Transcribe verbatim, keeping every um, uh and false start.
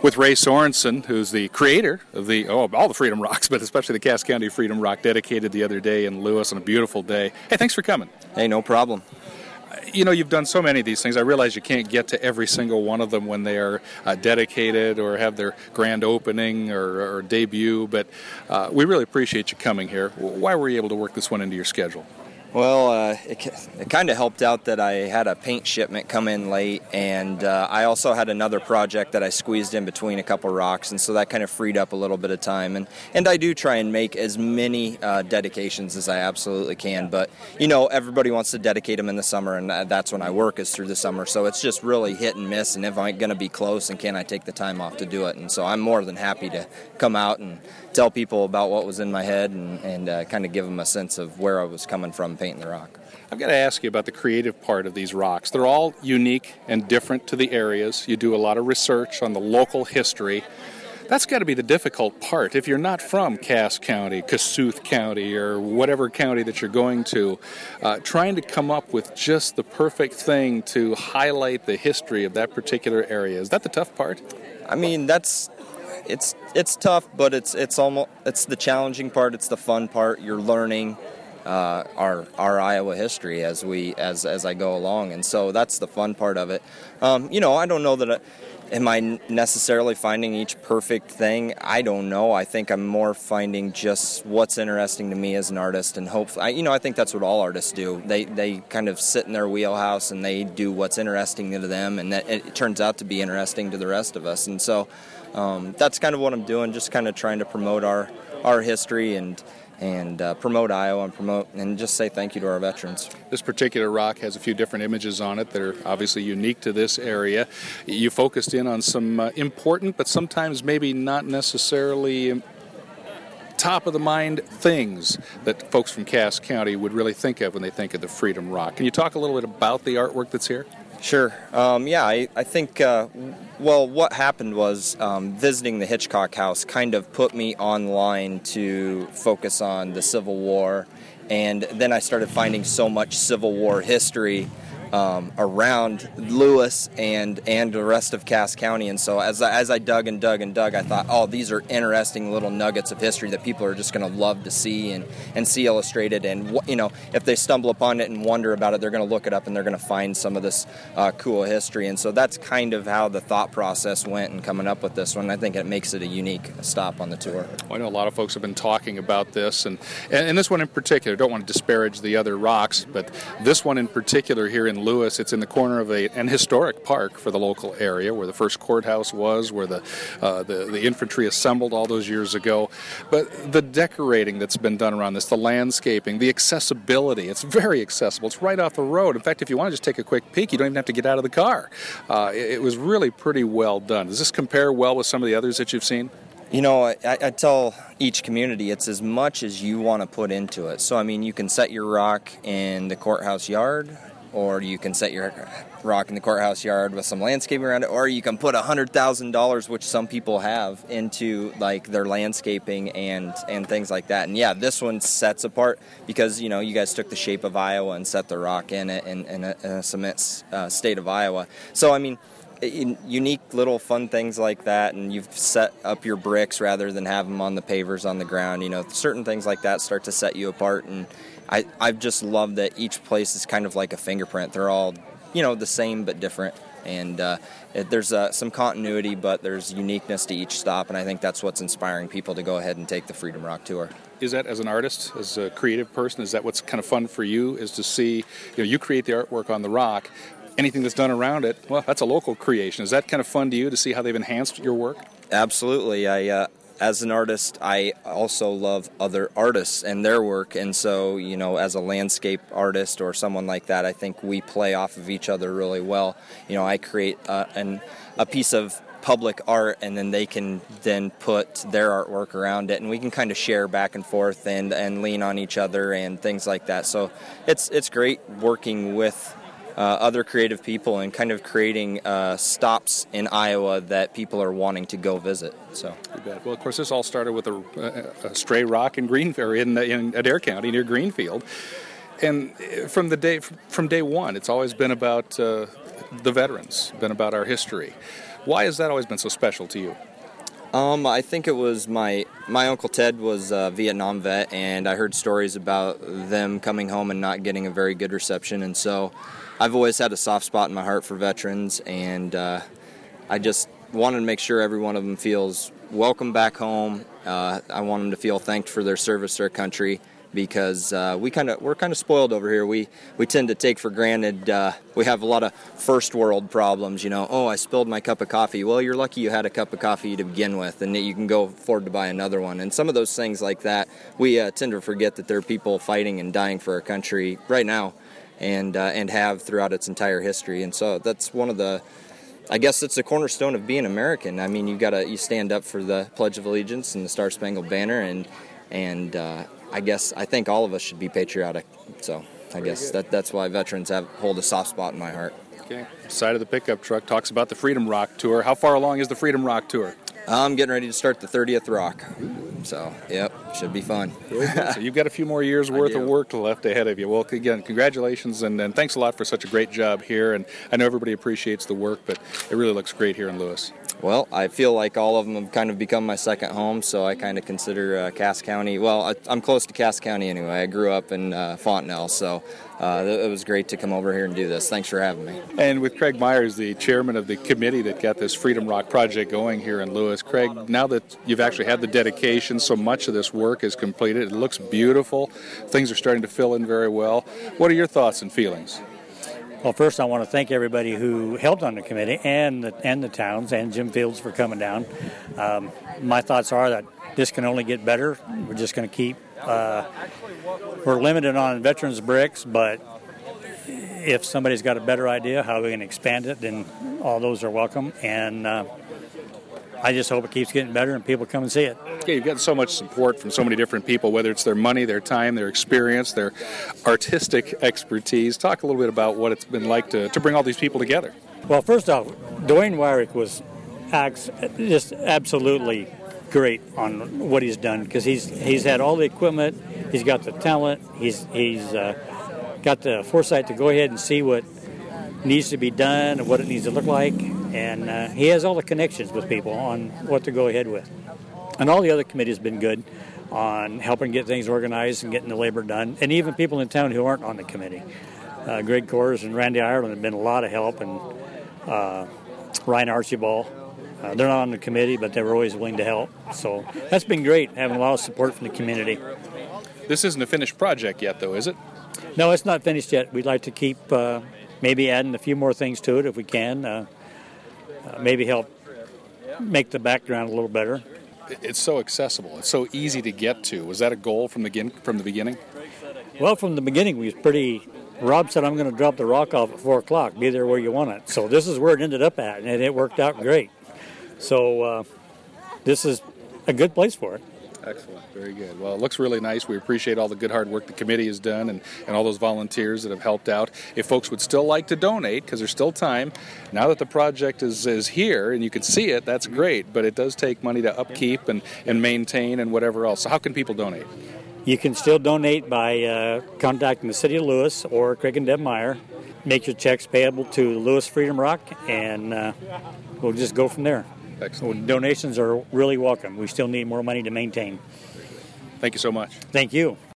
with Ray Sorensen, who's the creator of the oh all the Freedom Rocks, but especially the Cass County Freedom Rock, dedicated the other day in Lewis on a beautiful day. Hey, thanks for coming. Hey, no problem. You know, you've done so many of these things. I realize you can't get to every single one of them when they are uh, dedicated or have their grand opening or, or debut, but uh, we really appreciate you coming here. Why were you able to work this one into your schedule? Well, uh, it, it kind of helped out that I had a paint shipment come in late, and uh, I also had another project that I squeezed in between a couple rocks, and so that kind of freed up a little bit of time. And, and I do try and make as many uh, dedications as I absolutely can, but, you know, everybody wants to dedicate them in the summer, and that's when I work, is through the summer. So it's just really hit and miss, and if I'm going to be close, and can I take the time off to do it? And so I'm more than happy to come out and tell people about what was in my head and, and uh, kind of give them a sense of where I was coming from painting the rock. I've got to ask you about the creative part of these rocks. They're all unique and different to the areas. You do a lot of research on the local history. That's got to be the difficult part. If you're not from Cass County, Kossuth County, or whatever county that you're going to, uh, trying to come up with just the perfect thing to highlight the history of that particular area. Is that the tough part? I mean, that's it's it's tough, but it's it's almost it's the challenging part. It's the fun part. You're learning uh, our our Iowa history as we as as I go along, and so that's the fun part of it. Um, you know, I don't know that. I, Am I necessarily finding each perfect thing? I don't know. I think I'm more finding just what's interesting to me as an artist, and hopefully, you know, I think that's what all artists do. They they kind of sit in their wheelhouse and they do what's interesting to them, and that it turns out to be interesting to the rest of us. And so um, that's kind of what I'm doing, just kind of trying to promote our our history and. and uh, promote Iowa and promote and just say thank you to our veterans. This particular rock has a few different images on it that are obviously unique to this area. You focused in on some uh, important but sometimes maybe not necessarily top-of-the-mind things that folks from Cass County would really think of when they think of the Freedom Rock. Can you talk a little bit about the artwork that's here? Sure. Um, yeah, I, I think, uh, well, what happened was um, visiting the Hitchcock House kind of put me online to focus on the Civil War, and then I started finding so much Civil War history Um, around Lewis and and the rest of Cass County, and so as I, as I dug and dug and dug, I thought, oh, these are interesting little nuggets of history that people are just going to love to see and, and see illustrated, and you know, if they stumble upon it and wonder about it, they're going to look it up and they're going to find some of this uh, cool history, and so that's kind of how the thought process went in coming up with this one. I think it makes it a unique stop on the tour. Well, I know a lot of folks have been talking about this, and, and, and this one in particular, I don't want to disparage the other rocks, but this one in particular here in Lewis, it's in the corner of a, an historic park for the local area where the first courthouse was, where the, uh, the the infantry assembled all those years ago. But the decorating that's been done around this, the landscaping, the accessibility, it's very accessible. It's right off the road. In fact, if you want to just take a quick peek, you don't even have to get out of the car. Uh, it, it was really pretty well done. Does this compare well with some of the others that you've seen? You know, I, I tell each community it's as much as you want to put into it. So, I mean, you can set your rock in the courthouse yard, or you can set your rock in the courthouse yard with some landscaping around it, or you can put one hundred thousand dollars, which some people have, into like their landscaping and, and things like that. And yeah, this one sets apart because, you know, you guys took the shape of Iowa and set the rock in it in, in, a, in a cement uh, state of Iowa. So, I mean, in unique little fun things like that, and you've set up your bricks rather than have them on the pavers on the ground. You know, certain things like that start to set you apart, and I, I've just loved that each place is kind of like a fingerprint. They're all, you know, the same but different, and uh, it, there's uh, some continuity, but there's uniqueness to each stop, and I think that's what's inspiring people to go ahead and take the Freedom Rock Tour. Is that, as an artist, as a creative person, is that what's kind of fun for you, is to see, you know, you create the artwork on the rock, anything that's done around it, well, that's a local creation. Is that kind of fun to you to see how they've enhanced your work? Absolutely. I, uh, as an artist, I also love other artists and their work, and so, you know, as a landscape artist or someone like that, I think we play off of each other really well. You know, I create uh, an, a piece of public art, and then they can then put their artwork around it, and we can kind of share back and forth and, and lean on each other and things like that. So it's it's great working with Uh, other creative people and kind of creating uh, stops in Iowa that people are wanting to go visit. So, you bet. Well, of course, this all started with a, a, a stray rock in Greenfield, in, in Adair County near Greenfield, and from the day from day one, it's always been about uh, the veterans, been about our history. Why has that always been so special to you? Um, I think it was my my Uncle Ted was a Vietnam vet, and I heard stories about them coming home and not getting a very good reception, and so I've always had a soft spot in my heart for veterans, and uh, I just wanted to make sure every one of them feels welcome back home. Uh, I want them to feel thanked for their service to our country, because uh, we kind of we're kind of spoiled over here. We we tend to take for granted. Uh, we have a lot of first world problems. You know, oh, I spilled my cup of coffee. Well, you're lucky you had a cup of coffee to begin with, and that you can go afford to buy another one. And some of those things like that, we uh, tend to forget that there are people fighting and dying for our country right now, and uh, and have throughout its entire history. And so that's one of the, I guess it's the cornerstone of being American. I mean, you gotta you stand up for the Pledge of Allegiance and the Star Spangled Banner, and and uh, I guess I think all of us should be patriotic. So I guess that that's why veterans have hold a soft spot in my heart. Okay. Side of the pickup truck talks about the Freedom Rock Tour. How far along is the Freedom Rock Tour? I'm getting ready to start the thirtieth rock. So, yep, should be fun. So you've got a few more years worth of work left ahead of you. Well, again, congratulations, and, and thanks a lot for such a great job here. And I know everybody appreciates the work, but it really looks great here in Lewis. Well, I feel like all of them have kind of become my second home, so I kind of consider uh, Cass County, well, I, I'm close to Cass County anyway. I grew up in uh, Fontenelle, so uh, it was great to come over here and do this. Thanks for having me. And with Craig Myers, the chairman of the committee that got this Freedom Rock project going here in Lewis. Craig, now that you've actually had the dedication, so much of this work is completed. It looks beautiful. Things are starting to fill in very well. What are your thoughts and feelings? Well, first I want to thank everybody who helped on the committee and the, and the towns and Jim Fields for coming down. Um, my thoughts are that this can only get better. We're just going to keep, uh, we're limited on veterans bricks, but if somebody's got a better idea how we can expand it, then all those are welcome. And uh, I just hope it keeps getting better and people come and see it. Okay, you've got so much support from so many different people, whether it's their money, their time, their experience, their artistic expertise. Talk a little bit about what it's been like to, to bring all these people together. Well, first off, Dwayne Wyrick was acts just absolutely great on what he's done, because he's he's had all the equipment, he's got the talent, he's he's uh, got the foresight to go ahead and see what needs to be done and what it needs to look like, and uh, he has all the connections with people on what to go ahead with. And all the other committees have been good on helping get things organized and getting the labor done, and even people in town who aren't on the committee. Uh, Greg Kors and Randy Ireland have been a lot of help, and uh, Ryan Archibald. Uh, they're not on the committee, but they were always willing to help. So that's been great, having a lot of support from the community. This isn't a finished project yet, though, is it? No, it's not finished yet. We'd like to keep uh, maybe adding a few more things to it if we can. Uh, uh, maybe help make the background a little better. It's so accessible. It's so easy to get to. Was that a goal from the, from the beginning? Well, from the beginning, we was pretty... Rob said, I'm going to drop the rock off at four o'clock. Be there where you want it. So this is where it ended up at, and it worked out great. So uh, this is a good place for it. Excellent. Very good. Well, it looks really nice. We appreciate all the good hard work the committee has done, and, and all those volunteers that have helped out. If folks would still like to donate, because there's still time, now that the project is, is here and you can see it, that's great. But it does take money to upkeep and, and maintain and whatever else. So how can people donate? You can still donate by uh, contacting the City of Lewis or Craig and Deb Meyer. Make your checks payable to Lewis Freedom Rock, and uh, we'll just go from there. Excellent. Donations are really welcome. We still need more money to maintain. Thank you so much. Thank you.